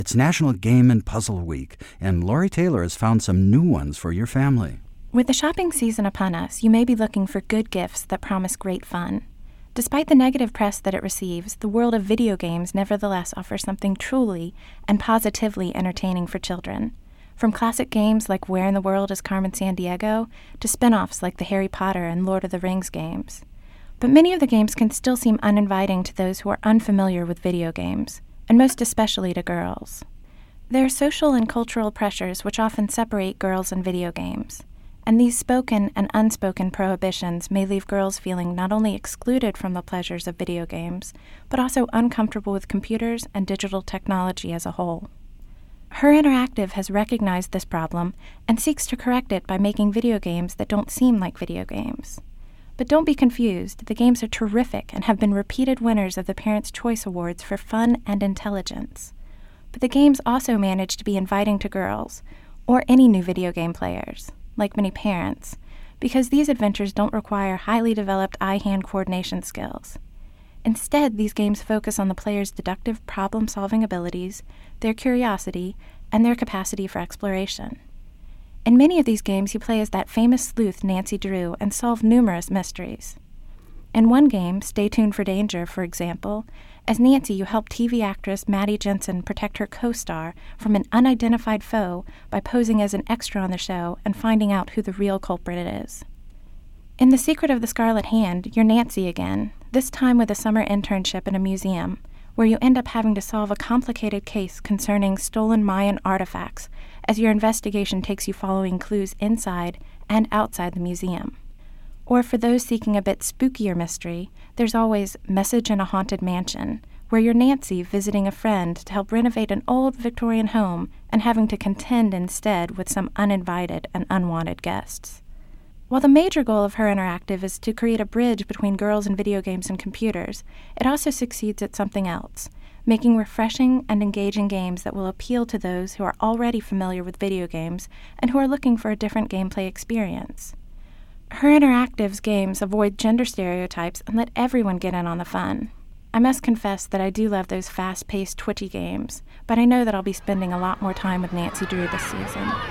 It's National Game and Puzzle Week, and Lori Taylor has found some new ones for your family. With the shopping season upon us, you may be looking for good gifts that promise great fun. Despite the negative press that it receives, the world of video games nevertheless offers something truly and positively entertaining for children. From classic games like Where in the World is Carmen Sandiego to spin-offs like the Harry Potter and Lord of the Rings games. But many of the games can still seem uninviting to those who are unfamiliar with video games, and most especially to girls. There are social and cultural pressures which often separate girls and video games, and these spoken and unspoken prohibitions may leave girls feeling not only excluded from the pleasures of video games, but also uncomfortable with computers and digital technology as a whole. Her Interactive has recognized this problem and seeks to correct it by making video games that don't seem like video games. But don't be confused, the games are terrific and have been repeated winners of the Parents' Choice Awards for fun and intelligence. But the games also manage to be inviting to girls, or any new video game players, like many parents, because these adventures don't require highly developed eye-hand coordination skills. Instead, these games focus on the player's deductive problem-solving abilities, their curiosity, and their capacity for exploration. In many of these games, you play as that famous sleuth Nancy Drew and solve numerous mysteries. In one game, Stay Tuned for Danger, for example, as Nancy, you help TV actress Maddie Jensen protect her co-star from an unidentified foe by posing as an extra on the show and finding out who the real culprit is. In The Secret of the Scarlet Hand, you're Nancy again, this time with a summer internship in a museum, where you end up having to solve a complicated case concerning stolen Mayan artifacts as your investigation takes you following clues inside and outside the museum. Or for those seeking a bit spookier mystery, there's always Message in a Haunted Mansion, where you're Nancy visiting a friend to help renovate an old Victorian home and having to contend instead with some uninvited and unwanted guests. While the major goal of Her Interactive is to create a bridge between girls and video games and computers, it also succeeds at something else, making refreshing and engaging games that will appeal to those who are already familiar with video games and who are looking for a different gameplay experience. Her Interactive's games avoid gender stereotypes and let everyone get in on the fun. I must confess that I do love those fast-paced, twitchy games, but I know that I'll be spending a lot more time with Nancy Drew this season.